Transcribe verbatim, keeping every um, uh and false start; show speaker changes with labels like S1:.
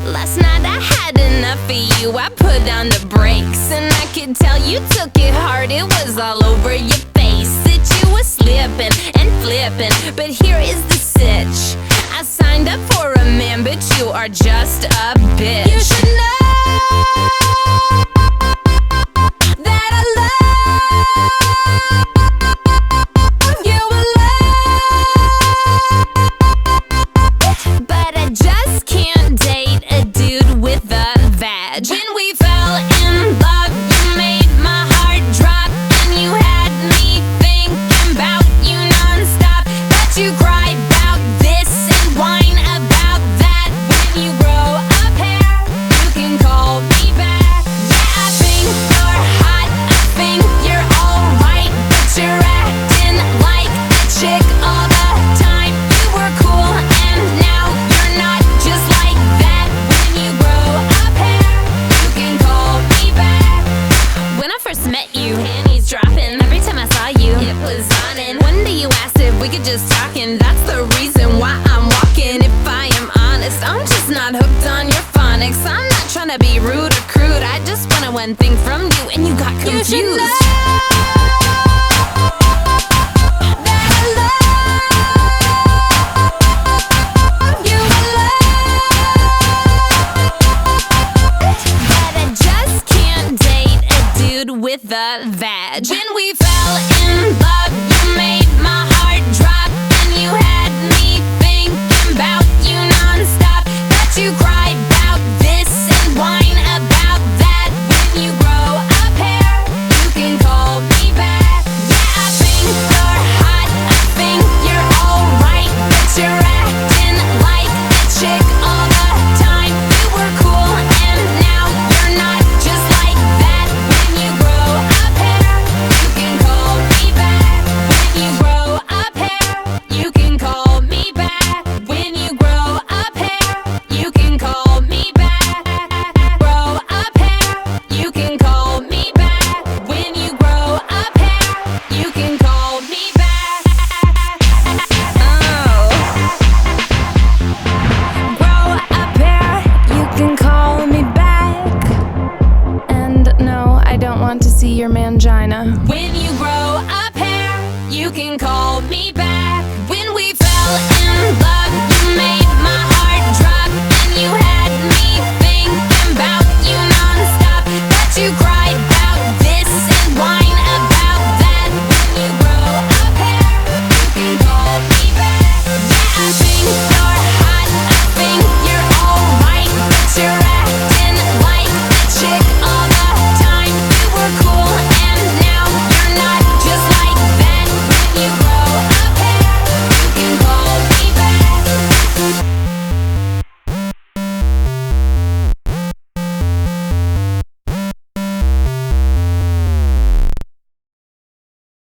S1: Last night I had enough of you, I put on the brakes, and I could tell you took it hard, it was all over your face. That you were slipping and flipping, but here is the sitch. I signed up for a man, but you are just a bitch. You should know that I love you a lot, but I just can't date a dude with a vag. When we fell in love, you made my heart drop, and you had me thinking about you non-stop. But you cried about this and whine about that. When you grow up hair, you can call me back. Yeah, I think you're hot, I think you're alright, but you're acting like a chick all the time. You were cool and now you're not, just like that. When you grow up hair, you can call me back. When I first met you, panties dropping every time I saw you, it was on. And one day you asked if we could just talk, and that's the reason why I'm walking. If I am honest, I'm just not hooked on your phonics. I'm not trying to be rude or crude, I just wanted one thing from you, and you got confused. You should know that I love you a lot, but I just can't date a dude with a vag. When we fell in love, you made my heart drop, and you had me thinking about you non-stop. But you cried about this and whine about that. When you grow up hair, you can call me back. Yeah, I think you're hot, I think you're alright, but you're acting like a chick all the time. You were cool and now you're not, just like that. When you grow up hair, you can call me back. When you grow up hair, you can call me back. When you grow up hair, you can call me back. Grow up hair, you can call me back. When you grow up hair, you can call me back. Oh. Grow up hair, you can call me back. And no, I don't want to see your mangina. When you grow up hair, you can call me back.